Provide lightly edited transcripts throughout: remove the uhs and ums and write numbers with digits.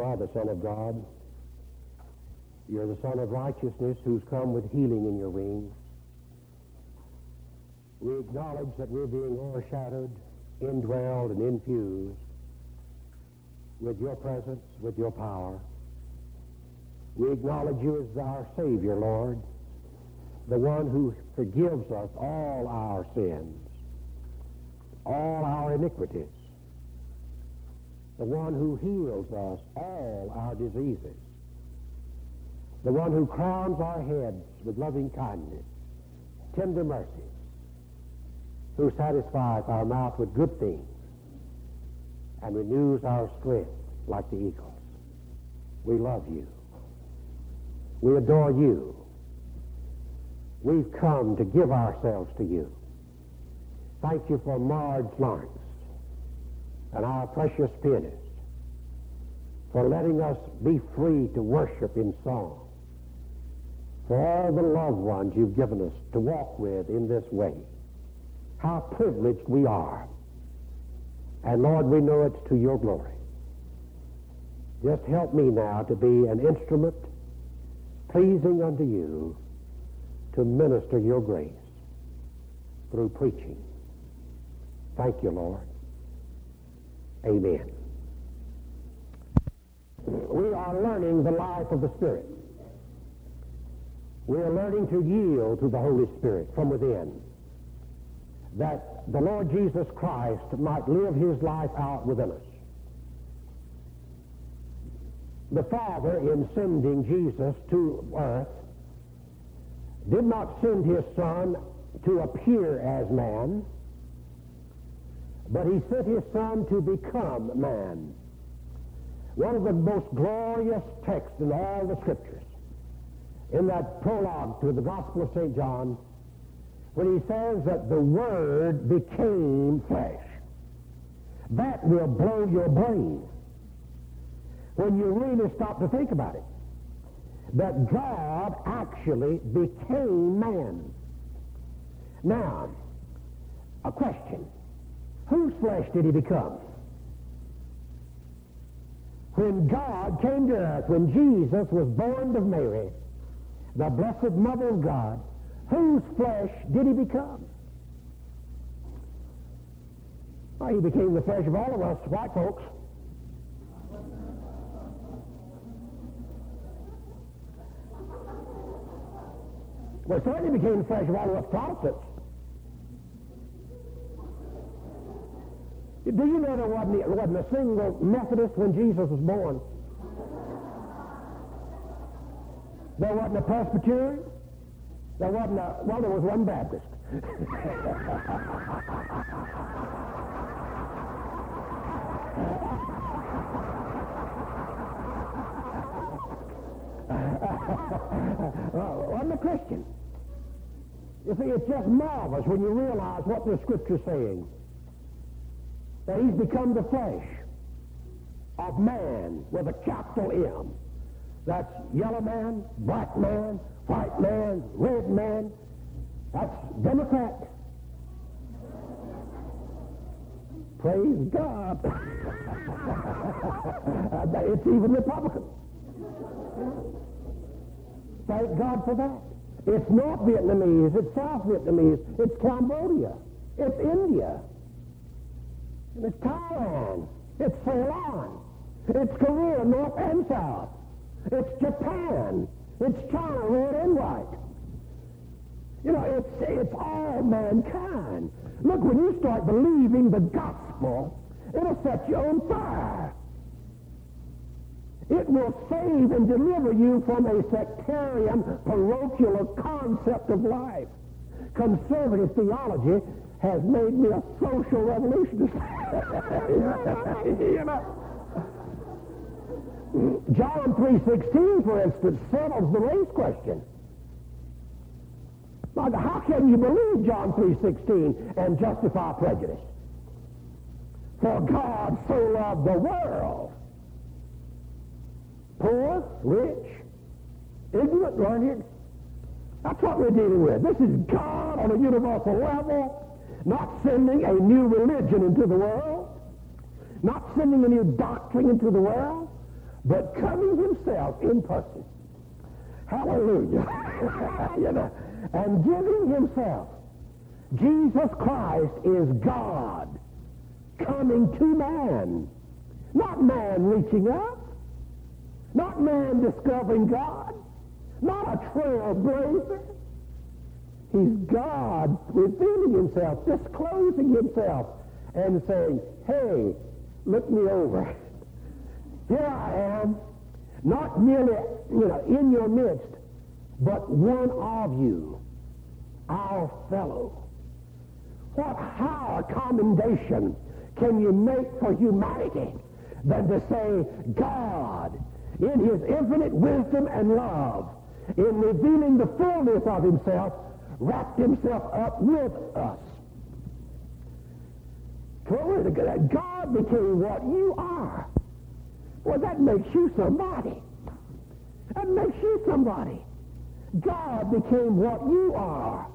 are the Son of God. You're the Son of righteousness who's come with healing in your wings. We acknowledge that we're being overshadowed, indwelled, and infused with your presence, with your power. We acknowledge you as our Savior, Lord, the one who forgives us all our sins, all our iniquities, the one who heals us all our diseases, the one who crowns our heads with loving kindness, tender mercies, who satisfies our mouth with good things and renews our strength like the eagles. We love you. We adore you. We've come to give ourselves to you. Thank you for Marge Lawrence and our precious pianist for letting us be free to worship in song, for all the loved ones you've given us to walk with in this way. How privileged we are. And Lord, we know it's to your glory. Just help me now to be an instrument pleasing unto you to minister your grace through preaching. Thank you, Lord. Amen. We are learning the life of the Spirit. We are learning to yield to the Holy Spirit from within, that the Lord Jesus Christ might live his life out within us. The Father, in sending Jesus to earth, did not send his Son to appear as man, but he sent his Son to become man. One of the most glorious texts in all the Scriptures, in that prologue to the Gospel of St. John, when he says that the Word became flesh. That will blow your brain when you really stop to think about it. That God actually became man. Now, a question. Whose flesh did he become? When God came to earth, when Jesus was born of Mary, the blessed Mother of God, whose flesh did he become? Well, he became the flesh of all of us white folks. Well, certainly became the flesh of all of us Protestants. Do you know there wasn't a single Methodist when Jesus was born? There wasn't a Presbyterian? There wasn't there was one Baptist. Wasn't a Christian. You see, it's just marvelous when you realize what the Scripture's saying. That he's become the flesh of man with a capital M. That's yellow man, black man, white man, red man. That's Democrat. Praise God. It's even Republican. Thank God for that. It's North Vietnamese, it's South Vietnamese, it's Cambodia, it's India, and it's Thailand, it's Ceylon, it's Korea, North and South, it's Japan, it's China, red and white. You know, it's all mankind. Look, when you start believing the gospel, it'll set you on fire. It will save and deliver you from a sectarian, parochial concept of life. Conservative theology has made me a social revolutionist. You know. John 3:16, for instance, settles the race question. Now, how can you believe John 3:16 and justify prejudice? For God so loved the world. Poor, rich, ignorant, learned. That's what we're dealing with. This is God on a universal level, not sending a new religion into the world, not sending a new doctrine into the world, but coming himself in person. Hallelujah. You know, and giving himself. Jesus Christ is God coming to man. Not man reaching up. Not man discovering God. Not a trailblazer. He's God revealing himself, disclosing himself, and saying, hey, look me over. Here I am, not merely, in your midst, but one of you, our fellow. What higher commendation can you make for humanity than to say God, in his infinite wisdom and love, in revealing the fullness of himself, wrapped himself up with us. Glory to God. God became what you are. Well, that makes you somebody. That makes you somebody. God became what you are.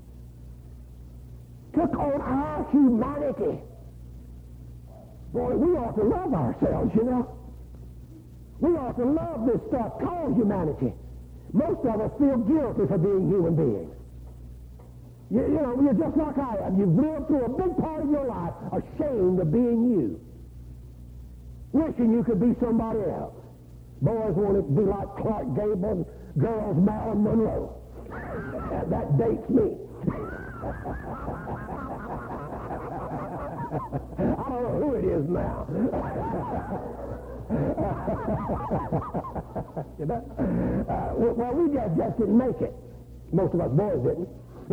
Took on our humanity. Boy, we ought to love ourselves, We ought to love this stuff called humanity. Most of us feel guilty for being human beings. You're just like I am. You've lived through a big part of your life ashamed of being you. Wishing you could be somebody else. Boys want to be like Clark Gable and girls Marilyn Monroe. That dates me. I don't know who it is now. Well, we just didn't make it. Most of us boys didn't.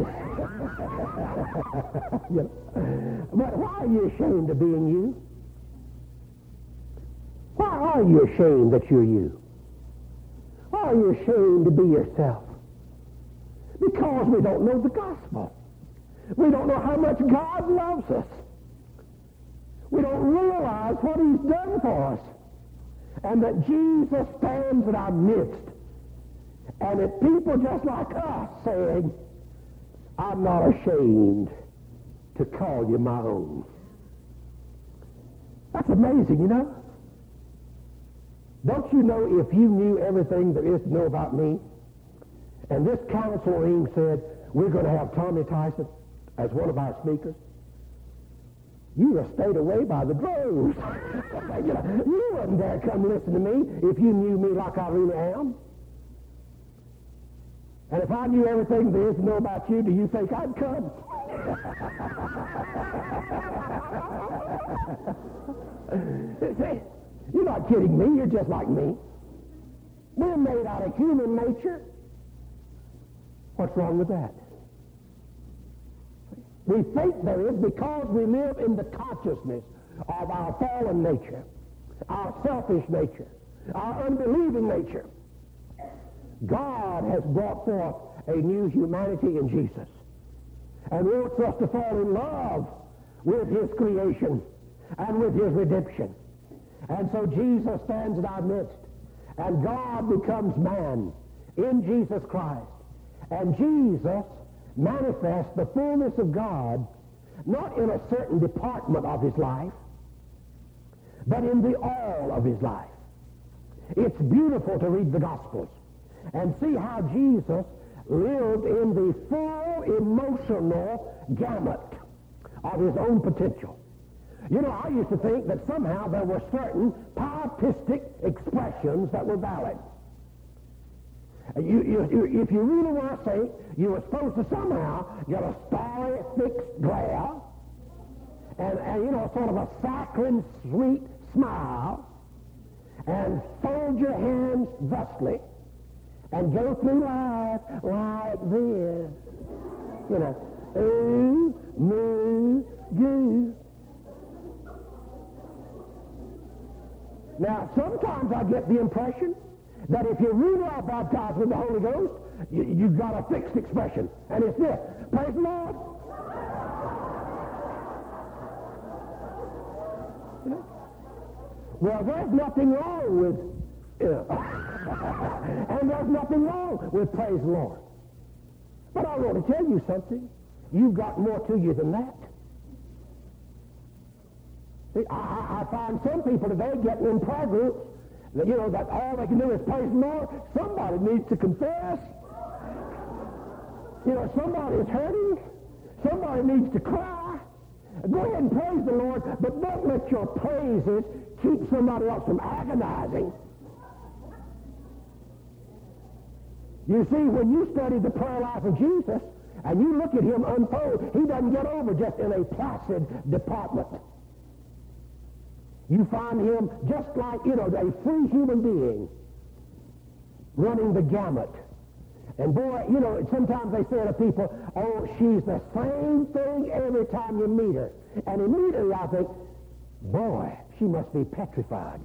But why are you ashamed of being you? Why are you ashamed that you're you? Why are you ashamed to be yourself? Because we don't know the gospel. We don't know how much God loves us. We don't realize what he's done for us. And that Jesus stands in our midst. And that people just like us saying, I'm not ashamed to call you my own. That's amazing, Don't you know if you knew everything there is to know about me? And this council room said, we're going to have Tommy Tyson as one of our speakers. You would have stayed away by the droves. You wouldn't dare come listen to me if you knew me like I really am. And if I knew everything there is to know about you, do you think I'd come? You're not kidding me. You're just like me. We're made out of human nature. What's wrong with that? We think there is because we live in the consciousness of our fallen nature, our selfish nature, our unbelieving nature. God has brought forth a new humanity in Jesus and wants us to fall in love with his creation and with his redemption. And so Jesus stands in our midst, and God becomes man in Jesus Christ. And Jesus manifests the fullness of God, not in a certain department of his life, but in the all of his life. It's beautiful to read the Gospels and see how Jesus lived in the full emotional gamut of his own potential. I used to think that somehow there were certain pietistic expressions that were valid. If you really were a saint, you were supposed to somehow get a starry, fixed glare and sort of a saccharine, sweet smile and fold your hands thusly and go through life like this. Ooh, moo, goo. Now, sometimes I get the impression that if you really are baptized with the Holy Ghost, you've got a fixed expression. And it's this: praise the Lord. Well, there's nothing wrong with and there's nothing wrong with praise the Lord. But I want to tell you something. You've got more to you than that. See, I find some people today getting in prayer groups that all they can do is praise the Lord. Somebody needs to confess. Somebody is hurting. Somebody needs to cry. Go ahead and praise the Lord, but don't let your praises keep somebody else from agonizing. You see, when you study the prayer life of Jesus and you look at him unfold, he doesn't get over just in a placid department. You find him just like, a free human being running the gamut. And boy, sometimes they say to people, oh, she's the same thing every time you meet her. And immediately I think, boy, she must be petrified.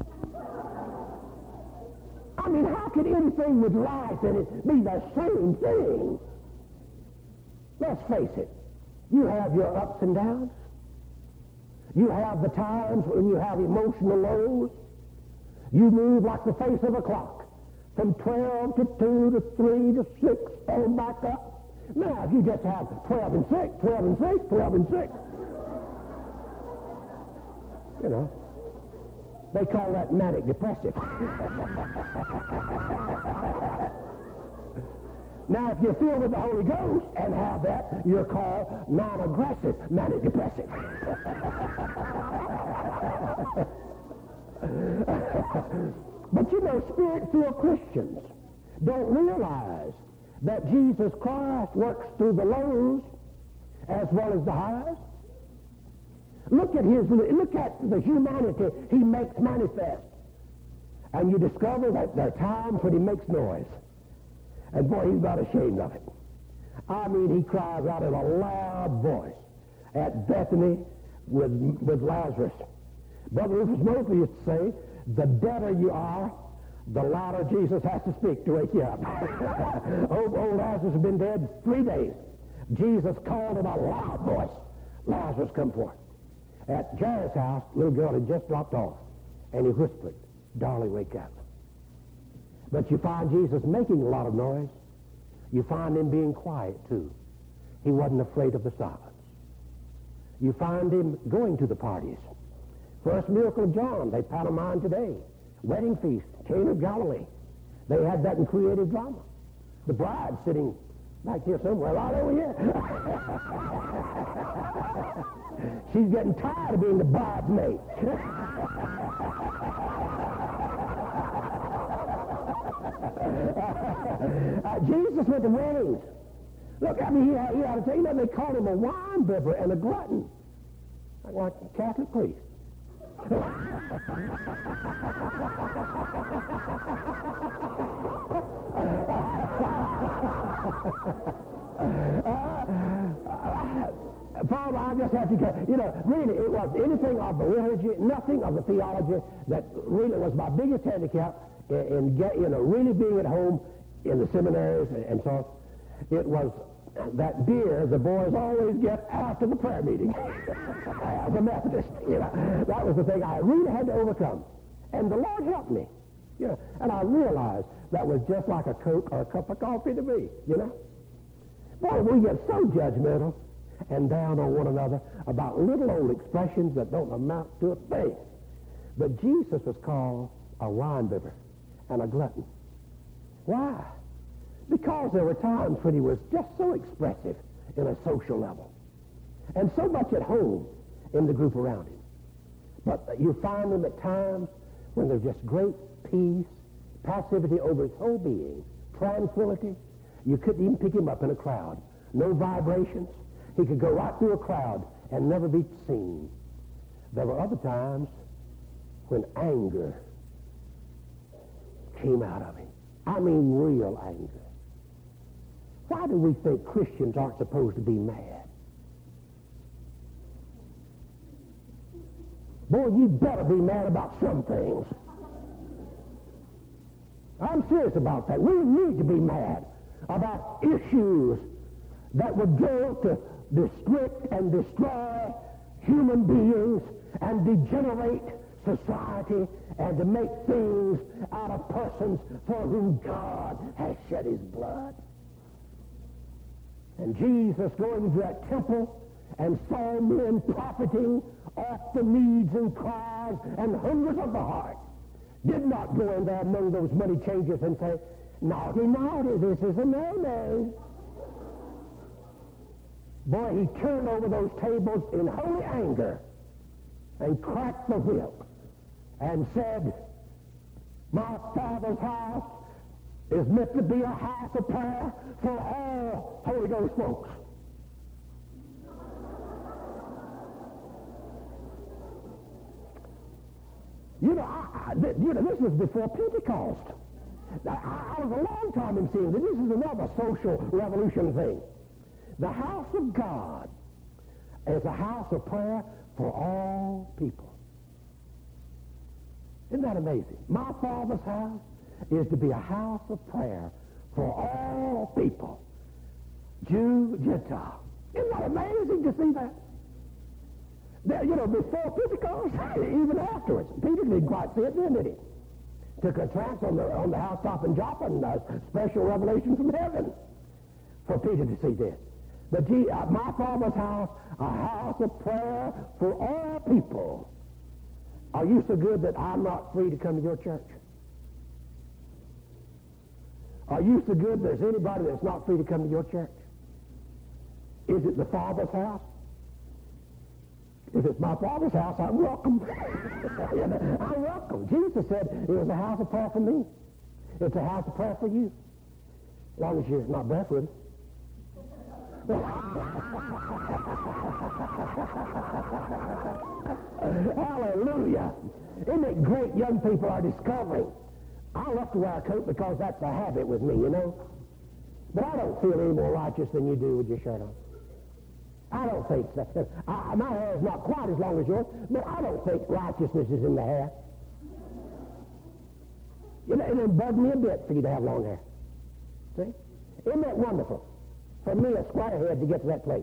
I mean, how could anything with life in it be the same thing? Let's face it. You have your ups and downs. You have the times when you have emotional lows. You move like the face of a clock. From 12 to 2 to 3 to 6, and back up. Now, if you just have 12 and 6, 12 and 6, 12 and 6, they call that manic depressive. Now, if you're filled with the Holy Ghost and have that, you're called non-aggressive manic depressive. But Spirit-filled Christians don't realize that Jesus Christ works through the lows as well as the highs. Look at the humanity he makes manifest. And you discover that there are times when he makes noise. And boy, he's not ashamed of it. I mean, he cries out in a loud voice at Bethany with Lazarus. Brother Rufus Mosley used to say, the deader you are, the louder Jesus has to speak to wake you up. old Lazarus has been dead 3 days. Jesus called in a loud voice, Lazarus, come forth. At Jairus' house, little girl had just dropped off, and he whispered, darling, wake up. But you find Jesus making a lot of noise. You find him being quiet, too. He wasn't afraid of the silence. You find him going to the parties. First miracle of John, they pantomime today. Wedding feast, Cana of Galilee. They had that in creative drama. The bride sitting back here somewhere, right over here. She's getting tired of being the bridesmaid. Jesus went to weddings. Look, I mean, he ought to tell you, they called him a wine bibber and a glutton. Like a Catholic priest. Father, I just have to go. Really, it was anything of the liturgy, nothing of the theology that really was my biggest handicap in really being at home in the seminaries and so on. It was that beer the boys always get after the prayer meeting. As a Methodist, that was the thing I really had to overcome. And the Lord helped me, and I realized that was just like a Coke or a cup of coffee to me, Boy, we get so judgmental and down on one another about little old expressions that don't amount to a thing. But Jesus was called a wine bibber and a glutton. Why? Because there were times when he was just so expressive in a social level and so much at home in the group around him. But you find him at times when there's just great peace, passivity over his whole being, tranquility. You couldn't even pick him up in a crowd. No vibrations. He could go right through a crowd and never be seen. There were other times when anger came out of him. I mean real anger. Why do we think Christians aren't supposed to be mad? Boy, you better be mad about some things. I'm serious about that. We need to be mad about issues that would go to restrict and destroy human beings and degenerate society and to make things out of persons for whom God has shed his blood. And Jesus going into that temple and saw men profiting off the needs and cries and hungers of the heart, did not go in there among those money changers and say, naughty, naughty, this is a no-no. Boy, he turned over those tables in holy anger and cracked the whip and said, my Father's house is meant to be a house of prayer for all Holy Ghost folks. This was before Pentecost. I was a long time in seeing that this is another social revolution thing. The house of God is a house of prayer for all people. Isn't that amazing? My Father's house is to be a house of prayer for all people, Jew, Gentile. Isn't that amazing to see that? Before Pentecost, even afterwards, Peter didn't quite see it then, did he? Took a trance on the housetop in Joppa and a special revelation from heaven for Peter to see this. But my Father's house, a house of prayer for all people. Are you so good that I'm not free to come to your church? Are you so good there's anybody that's not free to come to your church? Is it the Father's house? If it's my Father's house, I'm welcome. I'm welcome. Jesus said it was a house of prayer for me. It's a house of prayer for you. As long as you're not barefooted. Hallelujah. Isn't it great young people are discovering? I love to wear a coat because that's a habit with me, you know. But I don't feel any more righteous than you do with your shirt on. I don't think so. My hair is not quite as long as yours, but I don't think righteousness is in the hair. It doesn't bug me a bit for you to have long hair. See? Isn't that wonderful? For me, a squarehead, to get to that place.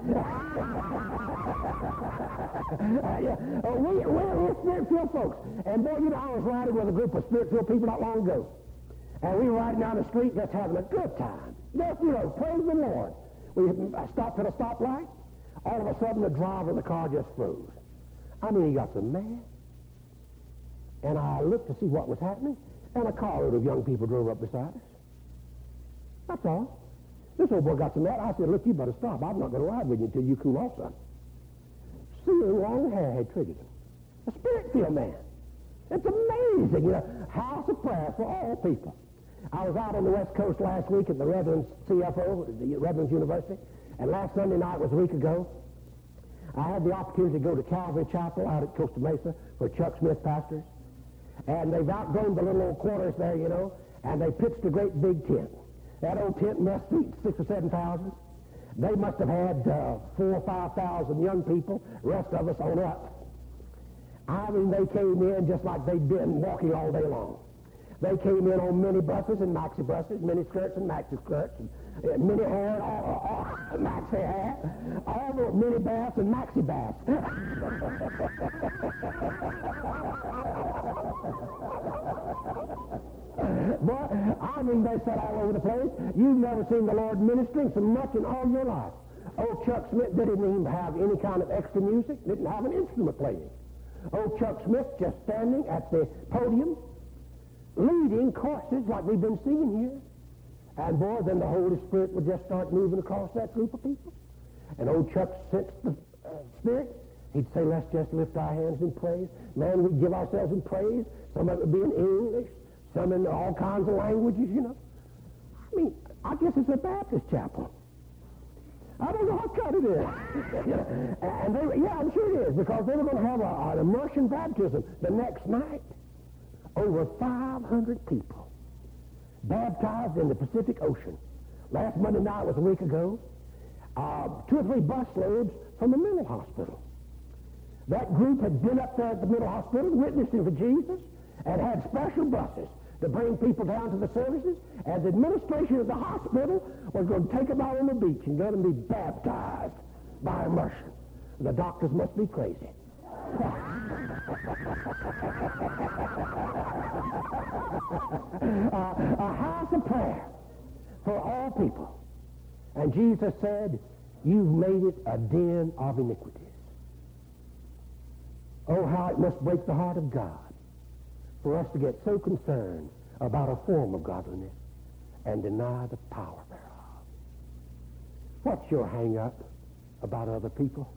We're spirit-filled folks. And boy, I was riding with a group of spirit-filled people not long ago. And we were riding down the street just having a good time. Just, praise the Lord. We stopped at a stoplight. All of a sudden, the driver of the car just froze. I mean, he got so mad. And I looked to see what was happening, and a carload of young people drove up beside us. That's all. This old boy got so mad, I said, look, you better stop. I'm not going to ride with you until you cool off, son. Seeing long hair had triggered him. A spirit-filled man. It's amazing, house of prayer for all people. I was out on the West Coast last week at the Redlands CFO, the Redlands University, and last Sunday night was a week ago. I had the opportunity to go to Calvary Chapel out at Costa Mesa where Chuck Smith pastors. And they've outgrown the little old quarters there, and they pitched a great big tent. That old tent must seat 6,000 or 7,000. They must have had 4,000 or 5,000 young people, rest of us on up. I mean, they came in just like they'd been walking all day long. They came in on mini buses and maxi buses, mini skirts and maxi skirts, and mini hair and maxi hair, all the mini baths and maxi baths. Boy, I mean, they sat all over the place. You've never seen the Lord ministering so much in all your life. Old Chuck Smith didn't even have any kind of extra music, didn't have an instrument playing. Old Chuck Smith just standing at the podium, leading courses like we've been seeing here. And boy, then the Holy Spirit would just start moving across that group of people. And old Chuck sensed the Spirit. He'd say, let's just lift our hands in praise. Man, we'd give ourselves in praise. Some of it would be in English, some in all kinds of languages, I mean, I guess it's a Baptist chapel. I don't know what kind it is. And I'm sure it is, because they were going to have an immersion baptism the next night. Over 500 people baptized in the Pacific Ocean. Last Monday night was a week ago. 2 or 3 bus loads from the mental hospital. That group had been up there at the mental hospital witnessing for Jesus and had special buses to bring people down to the services, and the administration of the hospital was going to take them out on the beach and let them be baptized by immersion. The doctors must be crazy. A house of prayer for all people. And Jesus said, you've made it a den of iniquities. Oh, how it must break the heart of God for us to get so concerned about a form of godliness and deny the power thereof. What's your hang-up about other people?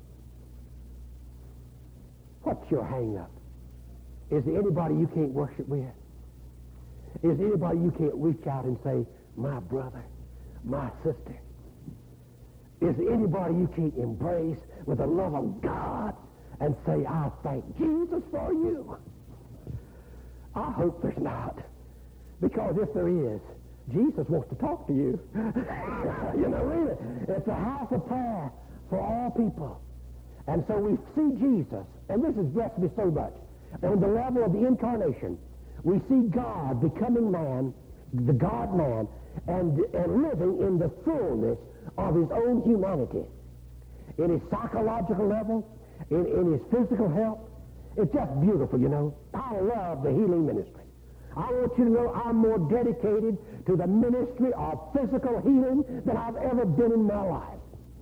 What's your hang-up? Is there anybody you can't worship with? Is there anybody you can't reach out and say, my brother, my sister? Is there anybody you can't embrace with the love of God and say, I thank Jesus for you? I hope there's not. Because if there is, Jesus wants to talk to you. You know, really. It's a house of prayer for all people. And so we see Jesus, and this has blessed me so much. On the level of the incarnation, we see God becoming man, the God-man, and living in the fullness of his own humanity. In his psychological level, in his physical health. It's just beautiful, you know. I love the healing ministry. I want you to know I'm more dedicated to the ministry of physical healing than I've ever been in my life.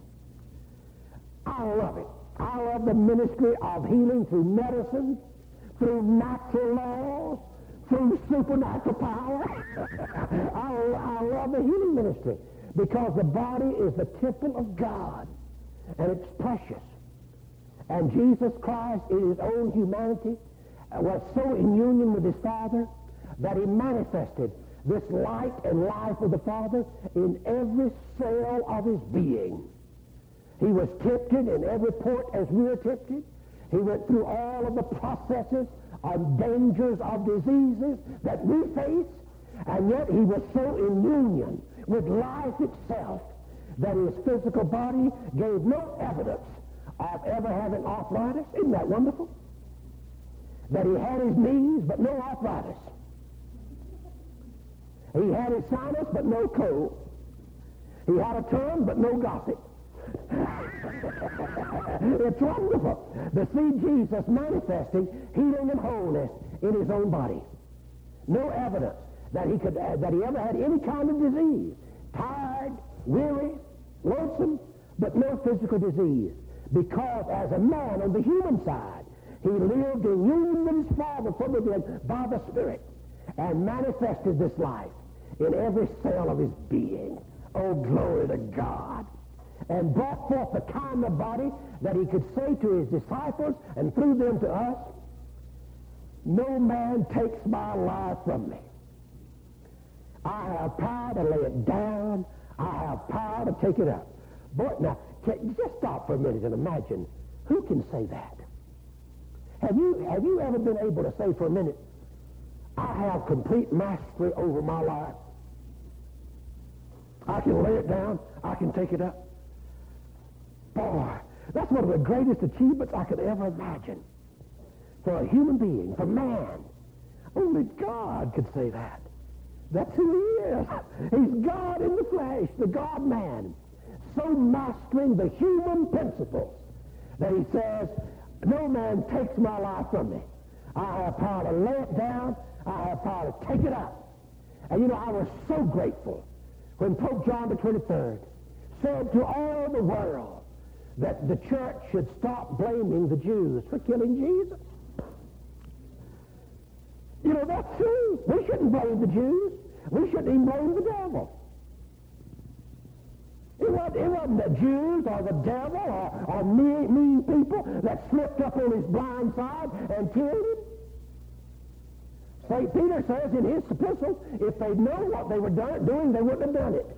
I love it. I love the ministry of healing through medicine, through natural laws, through supernatural power. I love the healing ministry because the body is the temple of God, and it's precious. And Jesus Christ, in his own humanity, was so in union with his Father that he manifested this light and life of the Father in every cell of his being. He was tempted in every point as we are tempted. He went through all of the processes of dangers of diseases that we face, and yet he was so in union with life itself that his physical body gave no evidence of ever having arthritis. Isn't that wonderful? That he had his knees, but no arthritis. He had his sinus, but no cold. He had a tongue, but no gossip. It's wonderful to see Jesus manifesting healing and wholeness in his own body. No evidence that he ever had any kind of disease. Tired, weary, lonesome, but no physical disease. Because as a man on the human side, he lived in union with his Father from within by the Spirit and manifested this life in every cell of his being. Oh, glory to God. And brought forth the kind of body that he could say to his disciples and through them to us, no man takes my life from me. I have power to lay it down. I have power to take it up. But now, just stop for a minute and imagine, who can say that? Have you ever been able to say for a minute, I have complete mastery over my life? I can lay it down. I can take it up. Boy, that's one of the greatest achievements I could ever imagine. For a human being, for man. Only God could say that. That's who he is. He's God in the flesh, the God-man. So mastering the human principles that he says, no man takes my life from me. I have power to lay it down. I have power to take it up. And you know, I was so grateful when Pope John the 23rd said to all the world that the church should stop blaming the Jews for killing Jesus. You know, that's true. We shouldn't blame the Jews. We shouldn't even blame the devil. It wasn't the Jews or the devil or mean people that slipped up on his blind side and killed him. St. Peter says in his epistle, if they'd known what they were doing, they wouldn't have done it.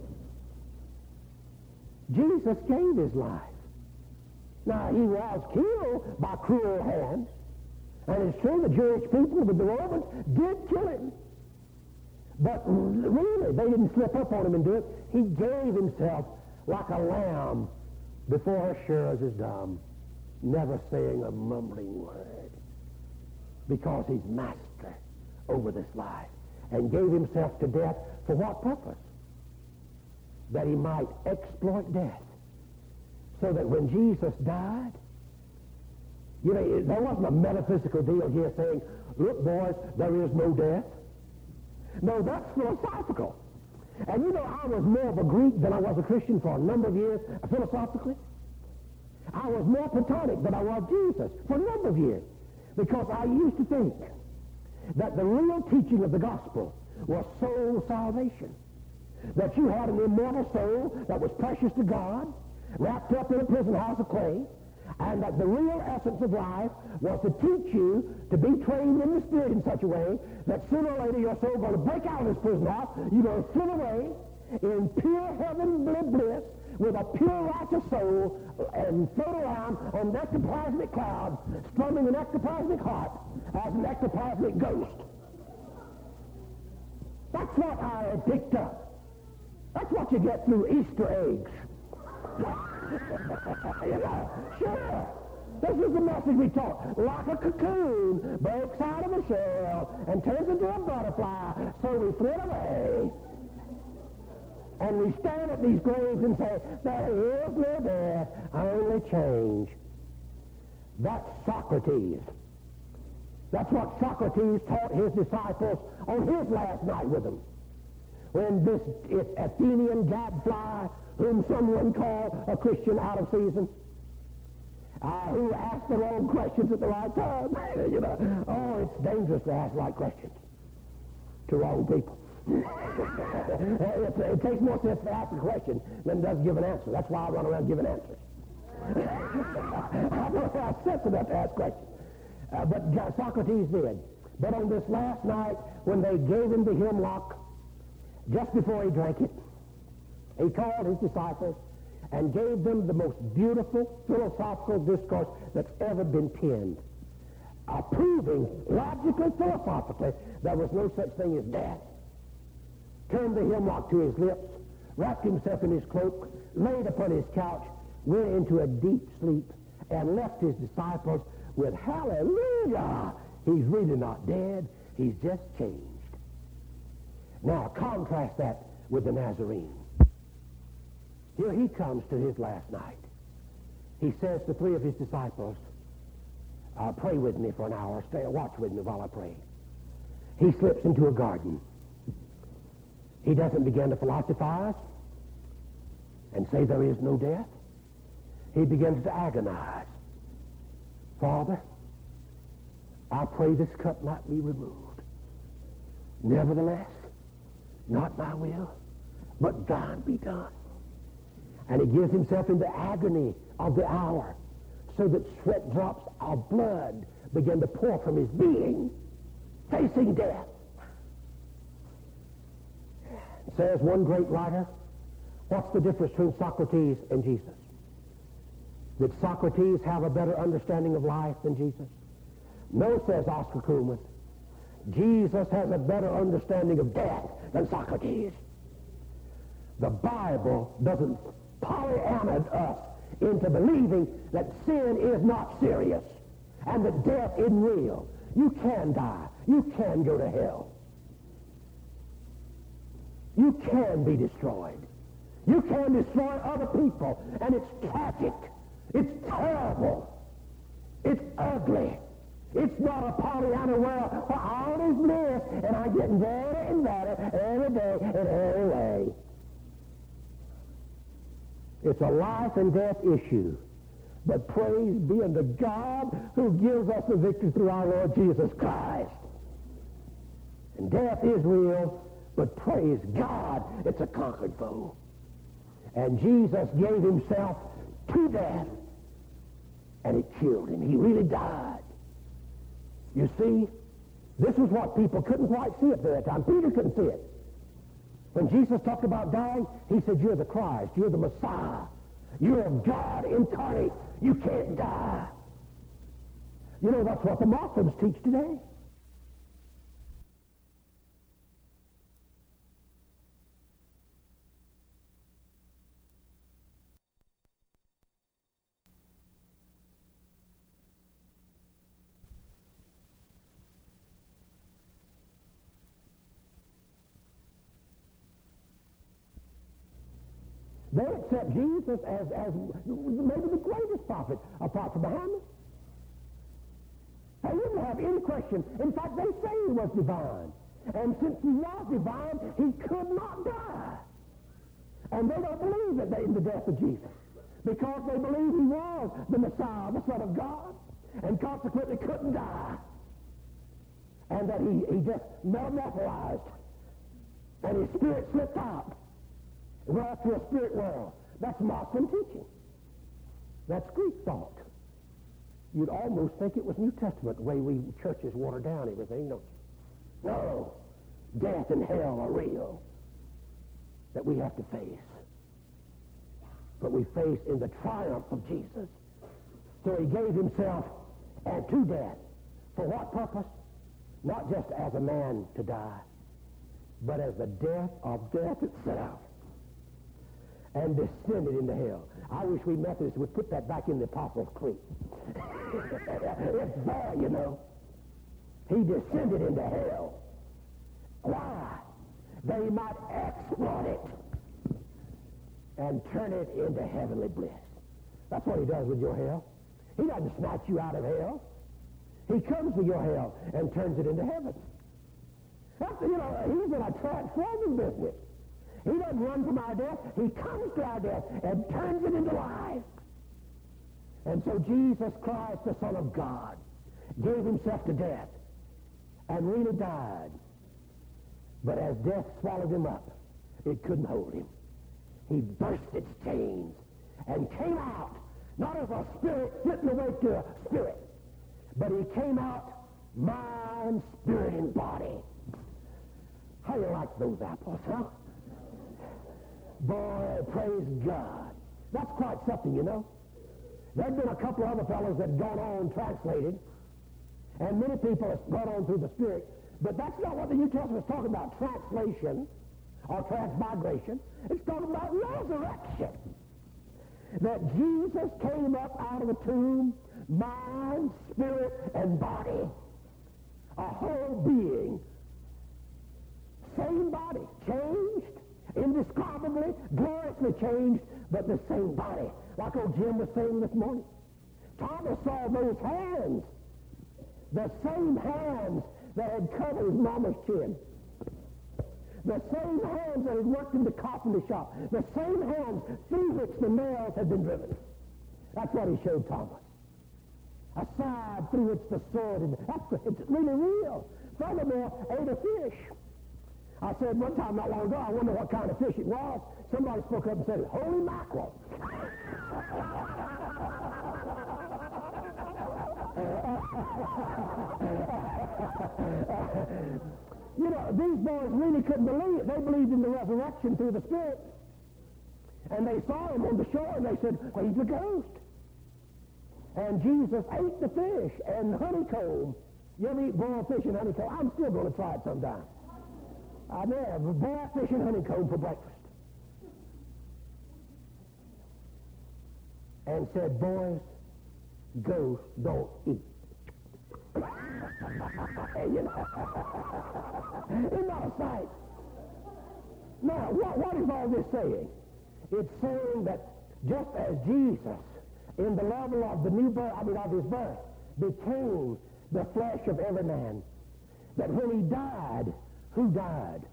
Jesus gave his life. Now, he was killed by cruel hands. And it's true, the Jewish people, the Romans, did kill him. But really, they didn't slip up on him and do it. He gave himself like a lamb before her shearers is dumb, never saying a mumbling word, because he's master over this life, and gave himself to death for what purpose? That he might exploit death. So that when Jesus died, you know, there wasn't a metaphysical deal here saying, look, boys, there is no death. No, that's philosophical. And you know, I was more of a Greek than I was a Christian for a number of years, philosophically. I was more Platonic than I was Jesus for a number of years. Because I used to think that the real teaching of the gospel was soul salvation. That you had an immortal soul that was precious to God, wrapped up in a prison house of clay, and that the real essence of life was to teach you to be trained in the Spirit in such a way that sooner or later your soul is going to break out of this prison house, you're going to flit away in pure heavenly bliss with a pure righteous soul and float around on an ectoplasmic cloud, strumming an ectoplasmic harp as an ectoplasmic ghost. That's what I picked up. That's what you get through Easter eggs. You know, sure. This is the message we taught. Like a cocoon breaks out of the shell and turns into a butterfly, so we flit away. And we stand at these graves and say, there is no death, only change. That's Socrates. That's what Socrates taught his disciples on his last night with them. When this Athenian gadfly, whom someone called a Christian out of season, who asked the wrong questions at the right time. You know, oh, it's dangerous to ask right questions to wrong people. It takes more sense to ask a question than it does give an answer. That's why I run around giving answers. I don't have sense enough to ask questions. But Socrates did. But on this last night, when they gave him the hemlock, just before he drank it, he called his disciples and gave them the most beautiful philosophical discourse that's ever been penned, proving logically, philosophically, there was no such thing as death. Turned the hemlock to his lips, wrapped himself in his cloak, laid upon his couch, went into a deep sleep, and left his disciples with hallelujah. He's really not dead. He's just changed. Now, contrast that with the Nazarene. Here he comes to his last night. He says to three of his disciples, pray with me for an hour. Watch with me while I pray. He slips into a garden. He doesn't begin to philosophize and say there is no death. He begins to agonize. Father, I pray this cup might be removed. Nevertheless, not my will, but thine be done. And he gives himself into agony of the hour so that sweat drops of blood begin to pour from his being, facing death. Says one great writer, what's the difference between Socrates and Jesus? Did Socrates have a better understanding of life than Jesus? No, says Oscar Kuhlman. Jesus has a better understanding of death than Socrates. The Bible doesn't Pollyanna us into believing that sin is not serious and that death isn't real. You can die. You can go to hell. You can be destroyed. You can destroy other people, and it's tragic. It's terrible. It's ugly. It's not a Pollyanna world where all is bliss and I'm getting better and better every day and every way. It's a life and death issue. But praise be unto God who gives us the victory through our Lord Jesus Christ. And death is real, but praise God, it's a conquered foe. And Jesus gave himself to death, and it killed him. He really died. You see, this was what people couldn't quite see at that time. Peter couldn't see it. When Jesus talked about dying, he said, you're the Christ, you're the Messiah, you're God incarnate, you can't die. You know, that's what the Muslims teach today. They accept Jesus as maybe the greatest prophet apart from Muhammad. They wouldn't have any question. In fact, they say he was divine. And since he was divine, he could not die. And they don't believe in the death of Jesus because they believe he was the Messiah, the Son of God, and consequently couldn't die. and that he just metamorphosed, and his spirit slipped out. We're up to a spirit world. That's Muslim teaching. That's Greek thought. You'd almost think it was New Testament, the way we churches water down everything, don't you? No. Death and hell are real that we have to face. But we face in the triumph of Jesus. So he gave himself and to death. For what purpose? Not just as a man to die, but as the death of death itself. And descended into hell. I wish we Methodists would put that back in the Apostles' Creed. It's there, you know. He descended into hell. Why? That he might exploit it and turn it into heavenly bliss. That's what he does with your hell. He doesn't snatch you out of hell. He comes to your hell and turns it into heaven. That's, you know, he's in a transforming business. He doesn't run from our death. He comes to our death and turns it into life. And so Jesus Christ, the Son of God, gave himself to death and really died. But as death swallowed him up, it couldn't hold him. He burst its chains and came out, not as a spirit flitting away to a spirit, but he came out mind, spirit, and body. How you like those apples, huh? Boy, praise God. That's quite something, you know. There'd been a couple other fellows that had gone on translated, and many people have gone on through the Spirit, but that's not what the New Testament is talking about, translation or transmigration. It's talking about resurrection. That Jesus came up out of the tomb, mind, spirit, and body. A whole being. Same body, changed, indescribably, gloriously changed, but the same body. Like old Jim was saying this morning. Thomas saw those hands, the same hands that had covered his mama's chin. The same hands that had worked in the carpenter shop. The same hands through which the nails had been driven. That's what he showed Thomas. A side through which the sword had been. It's really real. Furthermore, ate a fish. I said one time not long ago, I wonder what kind of fish it was. Somebody spoke up and said, holy mackerel. You know, these boys really couldn't believe it. They believed in the resurrection through the Spirit. And they saw him on the shore and they said, well, he's a ghost. And Jesus ate the fish and honeycomb. You ever eat boiled fish and honeycomb? I'm still going to try it sometime. I never boiled fish and honeycomb for breakfast. And said, boys, ghosts don't eat. You know, isn't that a sight? Now, what is all this saying? It's saying that just as Jesus, in the level of the new birth, of his birth, became the flesh of every man, that when he died, who died?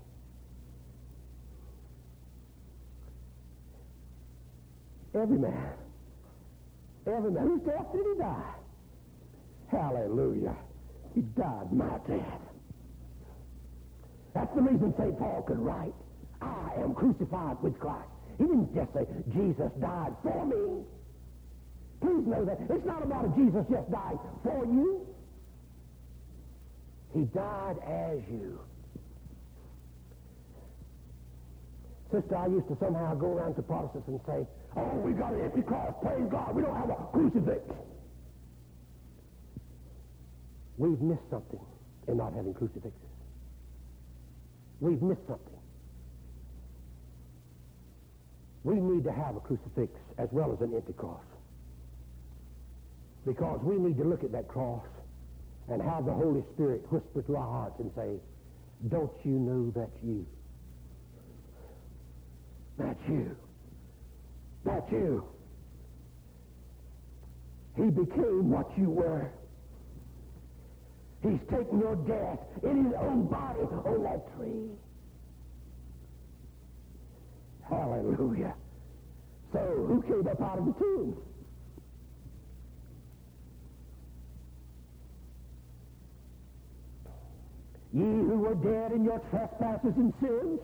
Every man. Every man. Whose death did he die? Hallelujah. He died my death. That's the reason St. Paul could write, I am crucified with Christ. He didn't just say, Jesus died for me. Please know that. It's not about a Jesus just died for you. He died as you. Sister, I used to somehow go around to Protestants and say, oh, we got an empty cross. Praise God. We don't have a crucifix. We've missed something in not having crucifixes. We've missed something. We need to have a crucifix as well as an empty cross. Because we need to look at that cross and have the Holy Spirit whisper to our hearts and say, don't you know that's you? That's you. That's you. He became what you were. He's taken your death in his own body on that tree. Hallelujah. So, who came up out of the tomb? Ye who were dead in your trespasses and sins.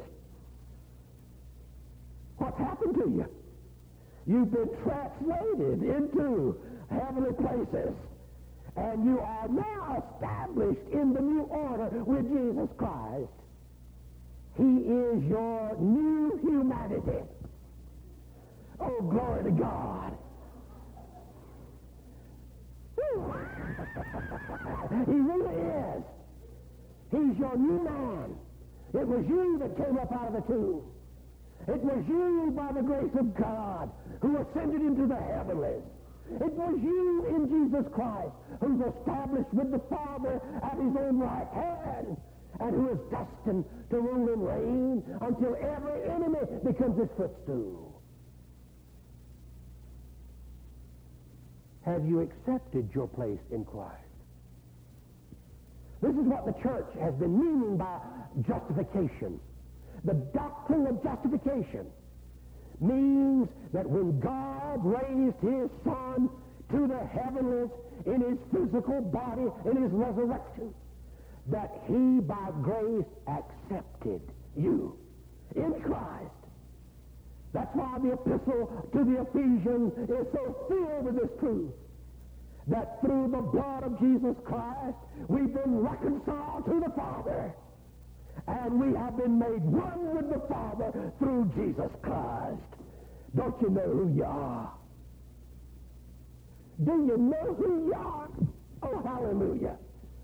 What's happened to you? You've been translated into heavenly places. And you are now established in the new order with Jesus Christ. He is your new humanity. Oh, glory to God. He really is. He's your new man. It was you that came up out of the tomb. It was you, by the grace of God, who ascended into the heavenlies. It was you in Jesus Christ who's established with the Father at his own right hand and who is destined to rule and reign until every enemy becomes his footstool. Have you accepted your place in Christ? This is what the church has been meaning by justification. The doctrine of justification means that when God raised his Son to the heavenlies in his physical body, in his resurrection, that he by grace accepted you in Christ. That's why the epistle to the Ephesians is so filled with this truth, that through the blood of Jesus Christ, we've been reconciled to the Father. And we have been made one with the Father through Jesus Christ. Don't you know who you are? Do you know who you are? Oh, hallelujah.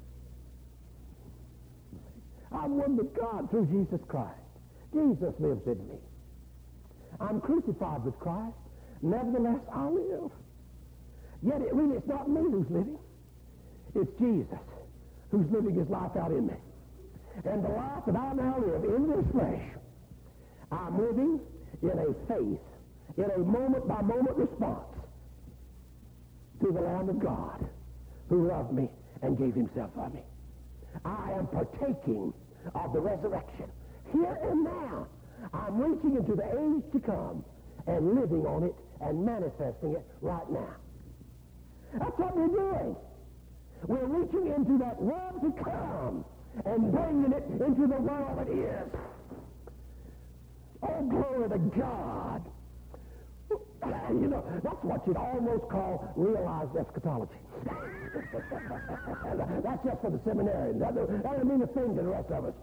I'm one with God through Jesus Christ. Jesus lives in me. I'm crucified with Christ. Nevertheless, I live. Yet it's not me who's living. It's Jesus who's living his life out in me. And the life that I now live in this flesh, I'm living in a faith, in a moment-by-moment response to the Lamb of God who loved me and gave himself for me. I am partaking of the resurrection. Here and now, I'm reaching into the age to come and living on it and manifesting it right now. That's what we're doing. We're reaching into that world to come and bringing it into the world that is. Oh, glory to God. You know, that's what you'd almost call realized eschatology. That's just for the seminarians. That doesn't mean a thing to the rest of us.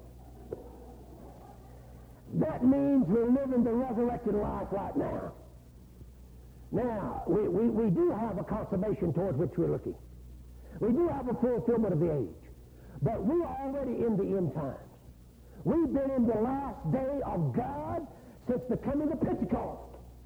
That means we're living the resurrected life right now. Now, we do have a consummation towards which we're looking. We do have a fulfillment of the age. But we're already in the end times. We've been in the last day of God since the coming of Pentecost.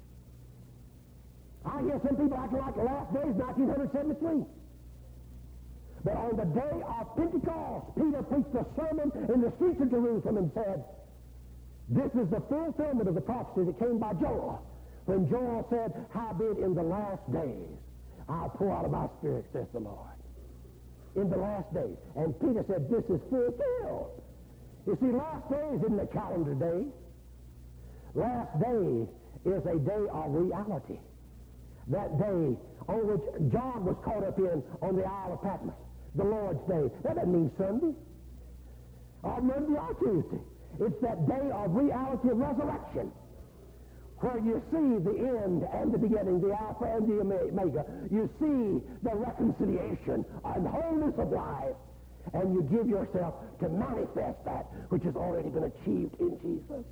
I hear some people acting like the last day is 1973. But on the day of Pentecost, Peter preached a sermon in the streets of Jerusalem and said, this is the fulfillment of the prophecy that came by Joel. When Joel said, howbeit in the last days, I'll pour out of my spirit, says the Lord. In the last days. And Peter said, this is fulfilled. You see, last day isn't a calendar day. Last day is a day of reality. That day on which John was caught up in on the Isle of Patmos, the Lord's day. That doesn't mean Sunday or Monday or Tuesday. It's that day of reality of resurrection where you see the end and the beginning, the Alpha and the Omega. You see the reconciliation and wholeness of life, and you give yourself to manifest that which has already been achieved in Jesus.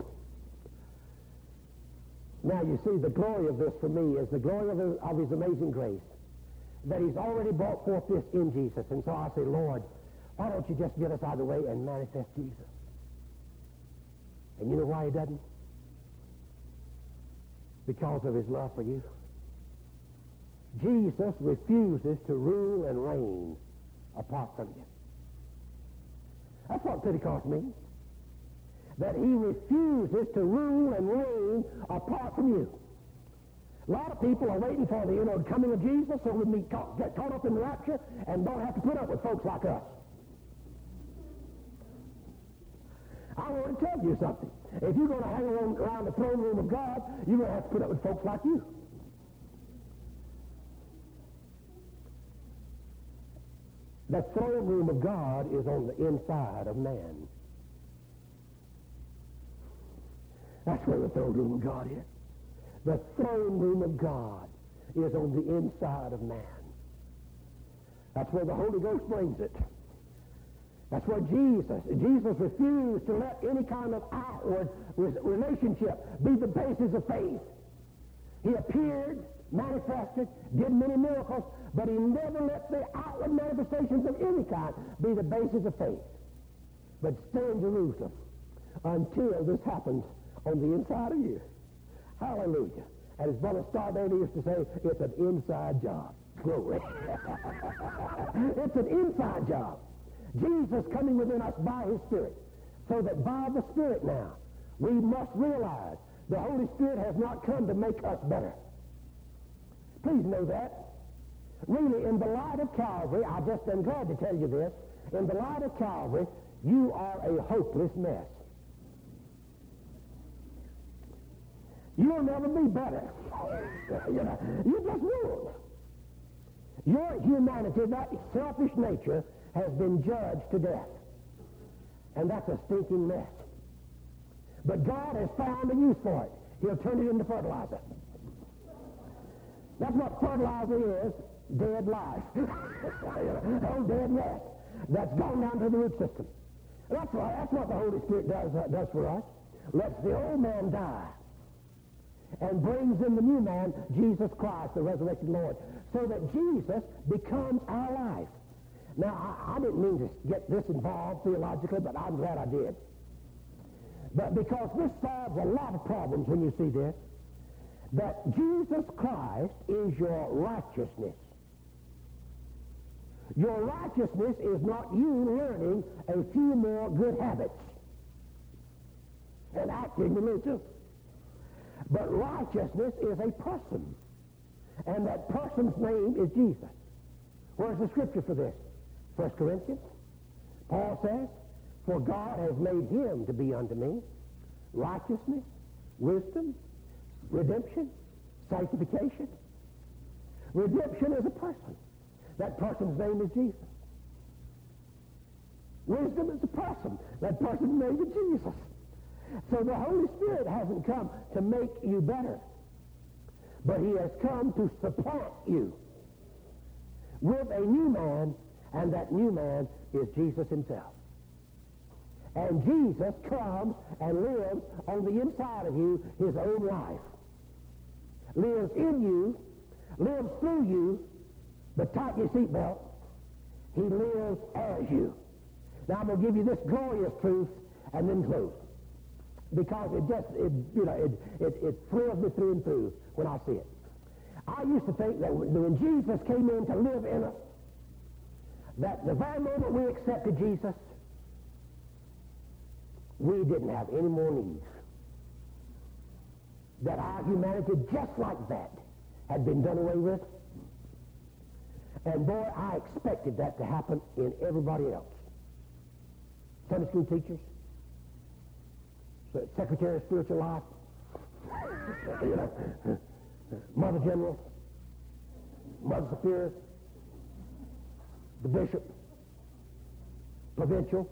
Now you see, the glory of this for me is the glory of his amazing grace, that he's already brought forth this in Jesus. And so I say, Lord, why don't you just get us out of the way and manifest Jesus? And you know why he doesn't? Because of his love for you. Jesus refuses to rule and reign apart from you. That's what Pentecost means. That he refuses to rule and reign apart from you. A lot of people are waiting for the coming of Jesus so we can get caught up in the rapture and don't have to put up with folks like us. I want to tell you something. If you're going to hang around the throne room of God, you're going to have to put up with folks like you. The throne room of God is on the inside of man. That's where the throne room of God is. The throne room of God is on the inside of man. That's where the Holy Ghost brings it. That's where Jesus refused to let any kind of outward relationship be the basis of faith. He appeared, manifested, did many miracles, but he never let the outward manifestations of any kind be the basis of faith. But stay in Jerusalem until this happens on the inside of you. Hallelujah. And as Brother Starbird used to say, it's an inside job. Glory. It's an inside job. Jesus coming within us by his Spirit. So that by the Spirit now, we must realize the Holy Spirit has not come to make us better. Please know that. Really, in the light of Calvary, I just am glad to tell you this, in the light of Calvary, you are a hopeless mess. You'll never be better. You just won't. Your humanity, that selfish nature, has been judged to death. And that's a stinking mess. But God has found a use for it. He'll turn it into fertilizer. That's what fertilizer is, dead life. Oh, dead rest. That's gone down to the root system. That's right. That's what the Holy Spirit does for us. Lets the old man die and brings in the new man, Jesus Christ, the resurrected Lord, so that Jesus becomes our life. Now, I didn't mean to get this involved theologically, but I'm glad I did. But because this solves a lot of problems when you see this, that Jesus Christ is your righteousness. Your righteousness is not you learning a few more good habits and acting religious. But righteousness is a person. And that person's name is Jesus. Where's the scripture for this? 1 Corinthians. Paul says, for God has made him to be unto me righteousness, wisdom, redemption, sanctification. Redemption is a person. That person's name is Jesus. Wisdom is a person. That person's name is Jesus. So the Holy Spirit hasn't come to make you better, but he has come to supplant you with a new man, and that new man is Jesus himself. And Jesus comes and lives on the inside of you his own life. Lives in you, lives through you, but tighten your seatbelt. He lives as you. Now I'm going to give you this glorious truth and then close. Because it thrills me through and through when I see it. I used to think that when Jesus came in to live in us, that the very moment we accepted Jesus, we didn't have any more needs. That our humanity, just like that, had been done away with. And boy, I expected that to happen in everybody else. Sunday school teachers, Secretary of Spiritual Life, Mother General, Mother Superior, the Bishop, Provincial.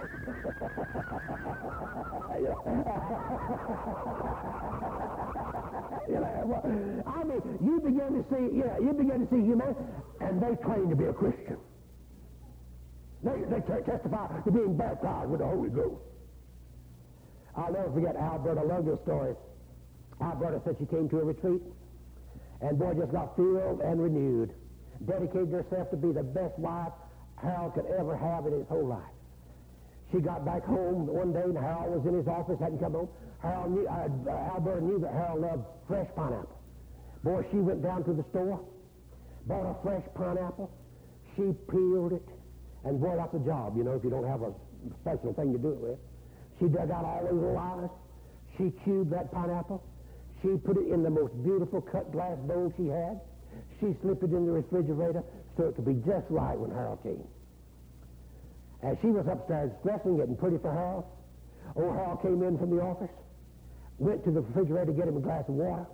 I mean, you begin to see humanity, and they claim to be a Christian. They testify to being baptized with the Holy Ghost. I'll never forget Alberta. I love this story. Alberta said she came to a retreat, and boy, just got filled and renewed. Dedicated herself to be the best wife Harold could ever have in his whole life. She got back home one day, and Harold was in his office, hadn't come home. Alberta knew that Harold loved fresh pineapple. Boy, she went down to the store, bought a fresh pineapple. She peeled it, and boy, that's a job, if you don't have a special thing to do it with. She dug out all those little eyes. She cubed that pineapple. She put it in the most beautiful cut glass bowl she had. She slipped it in the refrigerator so it could be just right when Harold came. As she was upstairs dressing, getting pretty for Harold, old Harold came in from the office, went to the refrigerator to get him a glass of water,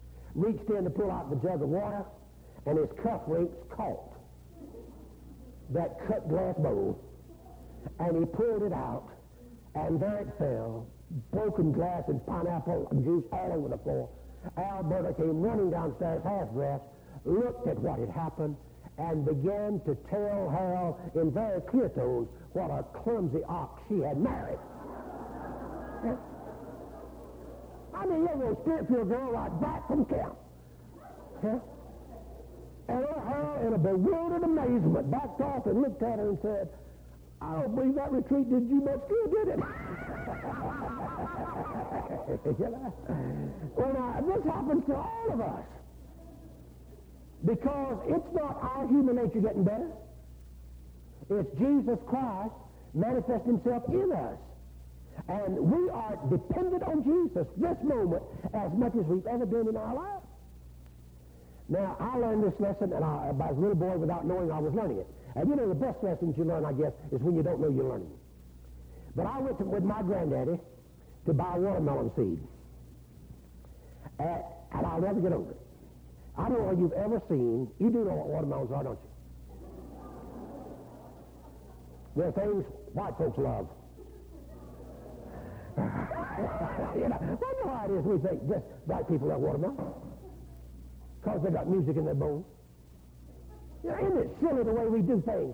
reached in to pull out the jug of water, and his cuff links caught. that cut glass bowl, and he pulled it out, and there it fell, broken glass and pineapple juice all over the floor. Alberta came running downstairs, half-dressed, looked at what had happened, and began to tell Harold in very clear tones what a clumsy ox she had married. I mean, you're a Spiritfield girl right back from camp. Huh? And Harold, in a bewildered amazement, backed off and looked at her and said, I don't believe that retreat did you much good, did it? Well, now, this happens to all of us. Because it's not our human nature getting better. It's Jesus Christ manifesting himself in us. And we are dependent on Jesus this moment as much as we've ever been in our lives. Now, I learned this lesson and I was a little boy without knowing I was learning it. And you know, the best lessons you learn, I guess, is when you don't know you're learning. But I went with my granddaddy to buy watermelon seed. And I'll never get over it. I don't know if you've ever seen, you do know what watermelons are, don't you? They're things white folks love. You know, wonder why it is we think just white people love watermelon. Because they got music in their bones. You know, isn't it silly the way we do things?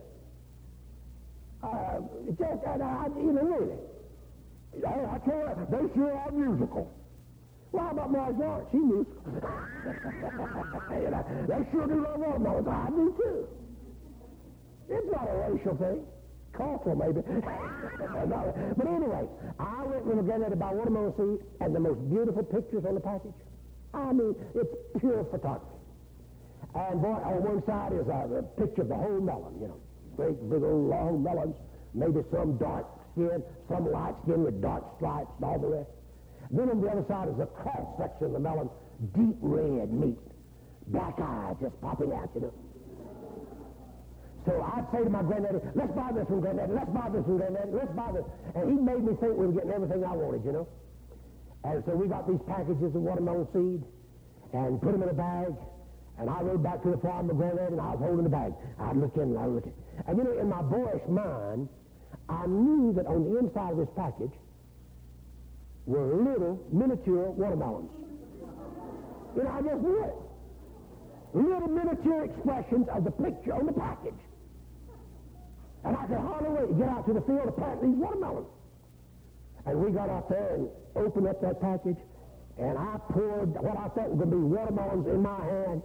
Really. I tell you, they sure are musical. Well, how about Marge Lawrence? She's musical. You know, they sure do love watermelons. I do too. It's not a racial thing. Cultural, maybe. But anyway, I went with my granddad to buy watermelon seed, and the most beautiful pictures on the package. I mean, it's pure photography. And boy, on one side is a picture of the whole melon, you know. Great, big old long melons, maybe some dark skin, some light skin with dark stripes and all the rest. Then on the other side is a cross-section of the melon, deep red meat, black eyes just popping out, you know. So I'd say to my granddaddy, let's buy this from Granddaddy, let's buy this from Granddaddy, let's buy this. And he made me think we were getting everything I wanted, you know. And so we got these packages of watermelon seed and put them in a bag. And I rode back to the farm with Granddaddy, and I was holding the bag. I'd look in and I'd look in. And you know, in my boyish mind, I knew that on the inside of this package were little miniature watermelons. You know, I just knew it. Little miniature expressions of the picture on the package. And I could hardly wait to get out to the field to plant these watermelons. And we got out there and opened up that package, and I poured what I thought were going to be watermelons in my hand.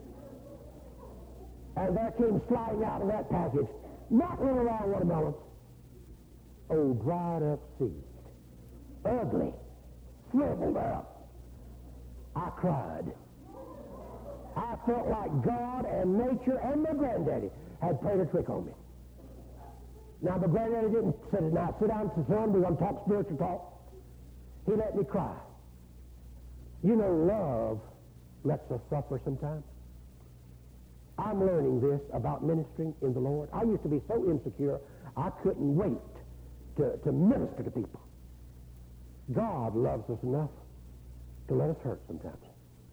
And there came sliding out of that package, not little round watermelons, dried up seed. Ugly. Shriveled up. I cried. I felt like God and nature and my granddaddy had played a trick on me. Now, my granddaddy didn't sit down, son, we're going to talk spiritual talk. He let me cry. You know, love lets us suffer sometimes. I'm learning this about ministering in the Lord. I used to be so insecure, I couldn't wait to minister to people. God loves us enough to let us hurt sometimes.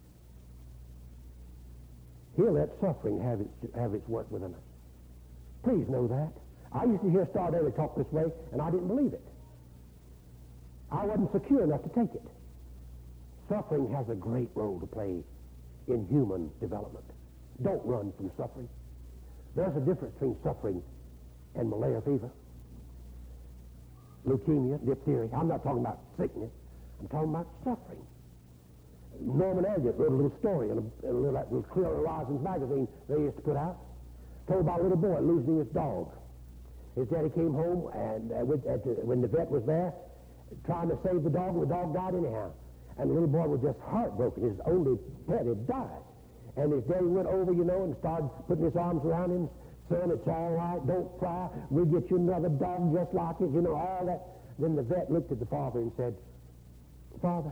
He'll let suffering have its work within us. Please know that. I used to hear Star Daily talk this way, and I didn't believe it. I wasn't secure enough to take it. Suffering has a great role to play in human development. Don't run from suffering. There's a difference between suffering and malarial fever, leukemia, diphtheria. I'm not talking about sickness. I'm talking about suffering. Norman Elliott wrote a little story in a little Clear Horizons magazine they used to put out. Told about a little boy losing his dog. His daddy came home, and when the vet was there, trying to save the dog died anyhow. And the little boy was just heartbroken. His only pet had died. And his daddy went over, and started putting his arms around him. Son, it's all right. Don't cry. We'll get you another dog just like it. All that. Then the vet looked at the father and said, Father,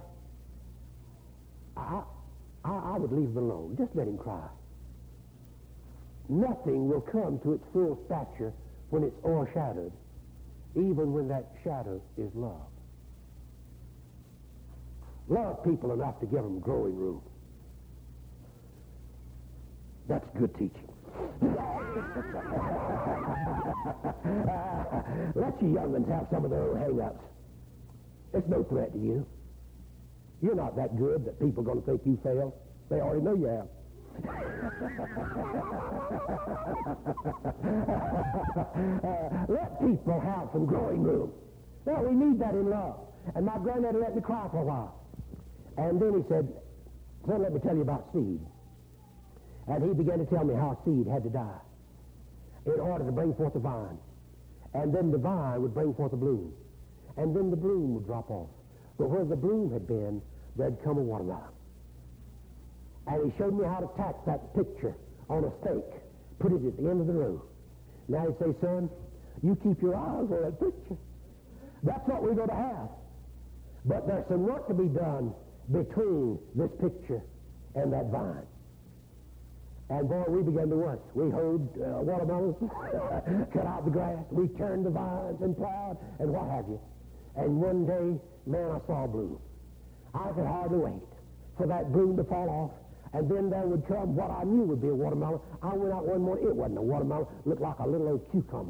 I would leave him alone. Just let him cry. Nothing will come to its full stature when it's overshadowed, even when that shadow is love. Love people enough to give them growing room. That's good teaching. Let you young ones have some of their own hang-ups. It's no threat to you. You're not that good that people are going to think you failed. They already know you have. Let people have some growing room. Well, we need that in love. And my granddaddy let me cry for a while. And then he said, son, let me tell you about seed. And he began to tell me how seed had to die in order to bring forth a vine. And then the vine would bring forth a bloom. And then the bloom would drop off. But where the bloom had been, there'd come a watermelon. And he showed me how to tack that picture on a stake, put it at the end of the row. Now he'd say, son, you keep your eyes on that picture. That's what we're going to have. But there's some work to be done between this picture and that vine. And boy, we began to work. We hoed watermelons, cut out the grass, we turned the vines and plowed and what have you. And one day, man, I saw a bloom. I could hardly wait for that bloom to fall off. And then there would come what I knew would be a watermelon. I went out one morning. It wasn't a watermelon. It looked like a little old cucumber.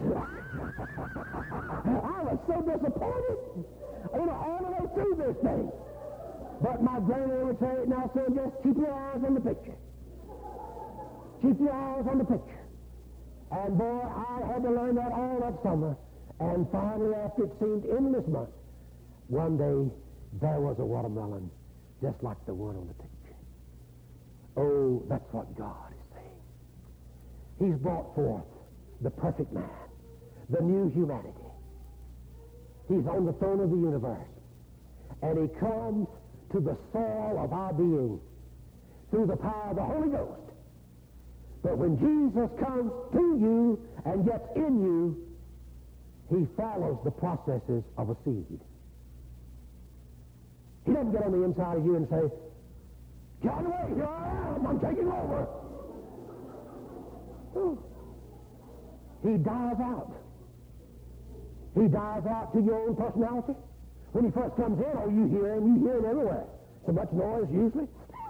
I was so disappointed. All the way through this thing. But my granddad would say, now, son, just keep your eyes on the picture. Keep your eyes on the picture. And, boy, I had to learn that all that summer. And finally, after it seemed endless months, one day there was a watermelon just like the one on the picture. Oh, that's what God is saying. He's brought forth the perfect man, the new humanity. He's on the throne of the universe. And he comes to the soil of our being through the power of the Holy Ghost. But when Jesus comes to you and gets in you, he follows the processes of a seed. He doesn't get on the inside of you and say, John Way, here I am, I'm taking over. He dies out. He dies out to your own personality. When he first comes in, oh, you hear him everywhere. So much noise, usually.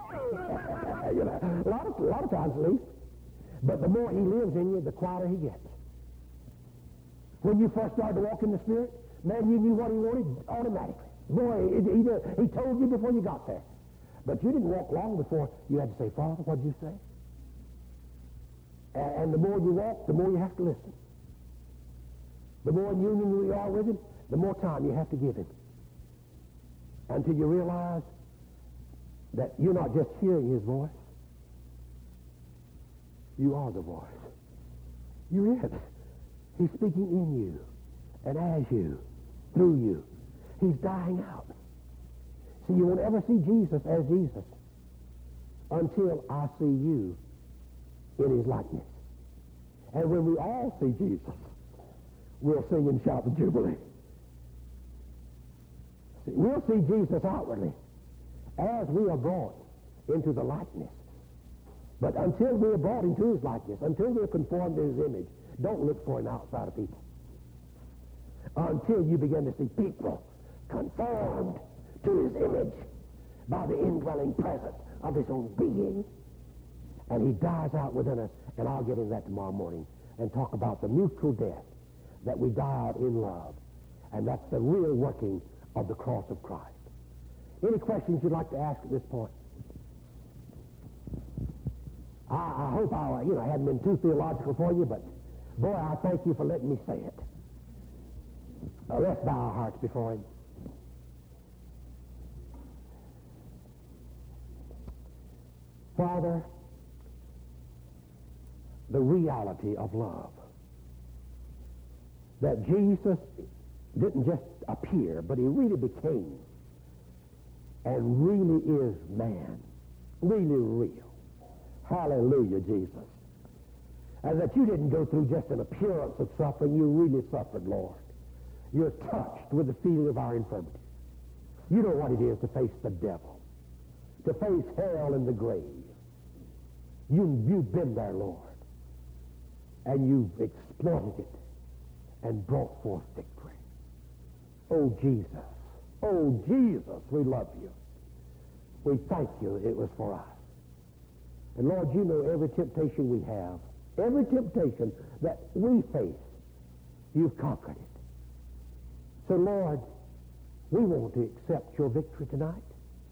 A lot of times at least. But the more he lives in you, the quieter he gets. When you first started to walk in the Spirit, man, you knew what he wanted automatically. Boy, he told you before you got there. But you didn't walk long before you had to say, Father, what did you say? And the more you walk, the more you have to listen. The more in union you are with him, the more time you have to give him. Until you realize that you're not just hearing his voice. You are the voice. You're it. He's speaking in you and as you, through you. He's dying out. See, you won't ever see Jesus as Jesus until I see you in his likeness. And when we all see Jesus, we'll sing and shout the Jubilee. See, we'll see Jesus outwardly as we are brought into the likeness. But until we are brought into his likeness, until we are conformed to his image, don't look for him outside of people. Until you begin to see people conformed to his image by the indwelling presence of his own being. And he dies out within us. And I'll get into that tomorrow morning and talk about the mutual death that we died in love. And that's the real working of the cross of Christ. Any questions you'd like to ask at this point? I hope I hadn't been too theological for you, but boy, I thank you for letting me say it. Let's bow our hearts before him. Father, the reality of love, that Jesus didn't just appear, but he really became and really is man, really real. Hallelujah, Jesus. And that you didn't go through just an appearance of suffering, you really suffered, Lord. You're touched with the feeling of our infirmity. You know what it is to face the devil, to face hell and the grave. You've been there, Lord. And you've exploited it and brought forth victory. Oh, Jesus, we love you. We thank you it was for us. And Lord, you know every temptation we have, Every temptation that we face, you've conquered it. So, Lord, we want to accept your victory tonight.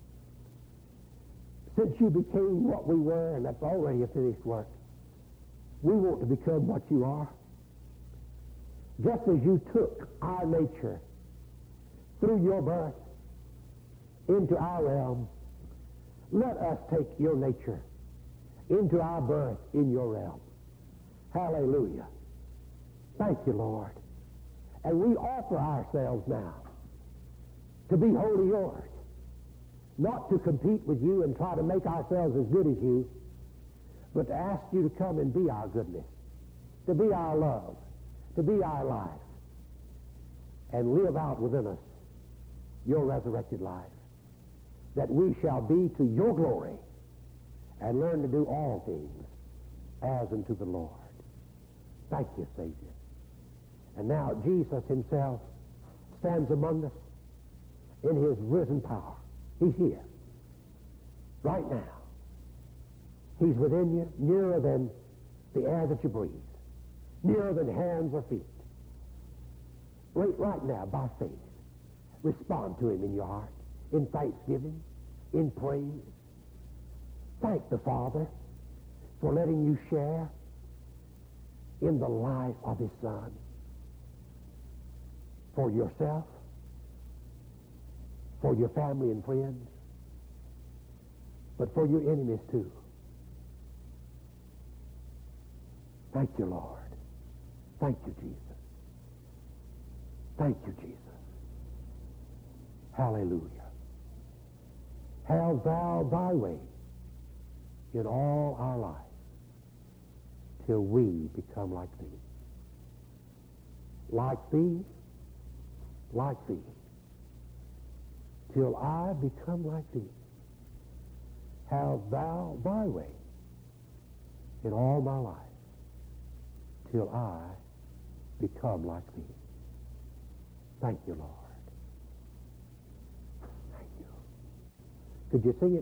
Since you became what we were, and that's already a finished work, we want to become what you are. Just as you took our nature through your birth into our realm, let us take your nature into our birth in your realm. Hallelujah. Thank you, Lord. And we offer ourselves now to be wholly yours, not to compete with you and try to make ourselves as good as you, but to ask you to come and be our goodness, to be our love, to be our life, and live out within us your resurrected life, that we shall be to your glory and learn to do all things as unto the Lord. Thank you, Savior. And now Jesus himself stands among us in his risen power. He's here right now. He's within you, nearer than the air that you breathe, nearer than hands or feet. Right now, by faith, respond to him in your heart, in thanksgiving, in praise. Thank the Father for letting you share in the life of his Son, for yourself, for your family and friends, but for your enemies too. Thank you, Lord. Thank you, Jesus. Thank you, Jesus. Hallelujah. Have thou thy way in all our lives till we become like thee. Like thee, like thee, till I become like thee. Have thou thy way in all my life till I become like thee. Thank you, Lord. Thank you. Could you sing it?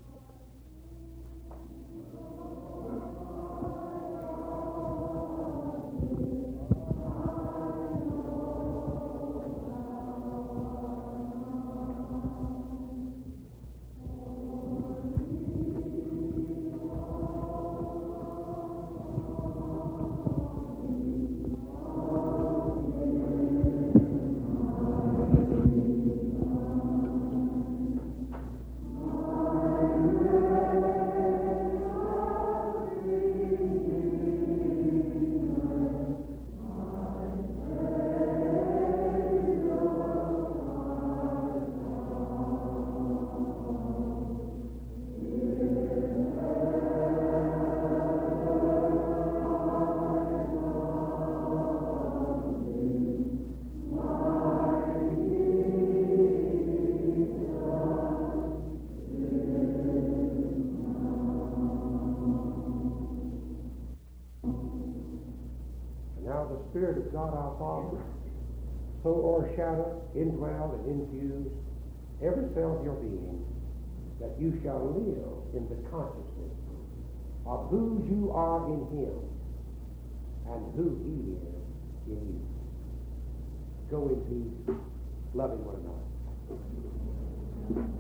Spirit of God our Father so o'ershadow, indwell, and infuse every cell of your being that you shall live in the consciousness of who you are in him and who he is in you. Go in peace, loving one another.